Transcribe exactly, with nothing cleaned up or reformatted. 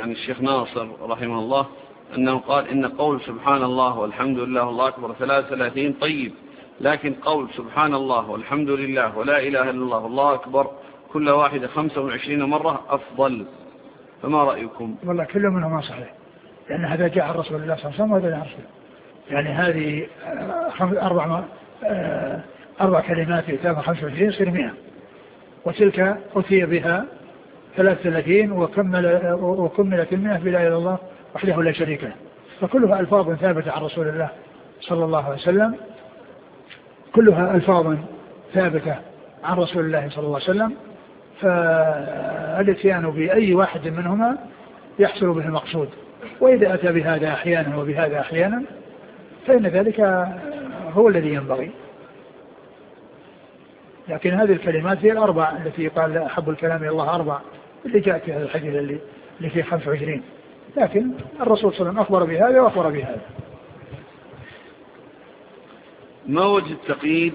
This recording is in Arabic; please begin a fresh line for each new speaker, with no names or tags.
عن الشيخ ناصر رحمه الله أنه قال إن قول سبحان الله والحمد لله والله أكبر ثلاث ثلاثين طيب، لكن قول سبحان الله والحمد لله ولا إله إلا الله والله أكبر كل واحدة خمسة وعشرين مرة أفضل، فما رأيكم؟
والله كل منهما صحيح، لأن هذا جاء عن رسول الله صلى الله عليه وسلم وهذا جاء عن رسول الله. يعني هذه أربع أربع كلمات يتابع خمسة وعشرين يصير مئة، وتلك أتي بها ثلاث ثلاثين وكمل وكملت المئة بلا إله إلا الله وحده لا شريك له. فكلها ألفاظ ثابتة عن رسول الله صلى الله عليه وسلم، كلها ألفاظ ثابتة عن رسول الله صلى الله عليه وسلم، فالاتيان بأي واحد منهما يحصل به المقصود. وإذا أتى بهذا أحيانا وبهذا أحيانا فإن ذلك هو الذي ينبغي. لكن هذه الكلمات هي الأربع التي قال أحب الكلام إلى الله أربع اللي جاءت في هذا الحديث اللي, اللي فيه خمسة وعشرين، لكن الرسول صلى الله عليه وسلم أخبر بهذا وأخبر بهذا.
ما وجه التقييد